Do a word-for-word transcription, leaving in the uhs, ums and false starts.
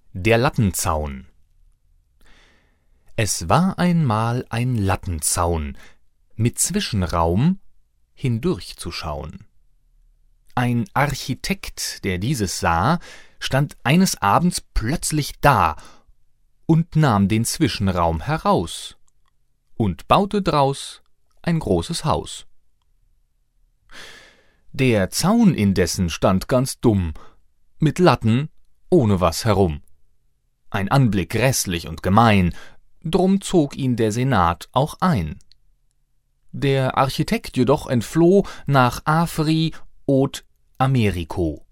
Der Lattenzaun. Es war einmal ein Lattenzaun, mit Zwischenraum hindurchzuschauen. Ein Architekt, der dieses sah, stand eines Abends plötzlich da und nahm den Zwischenraum heraus und baute draus ein großes Haus. Der Zaun indessen stand ganz dumm, mit Latten ohne was herum. Ein Anblick grässlich und gemein, drum zog ihn der Senat auch ein. Der Architekt jedoch entfloh nach Afri od Americo.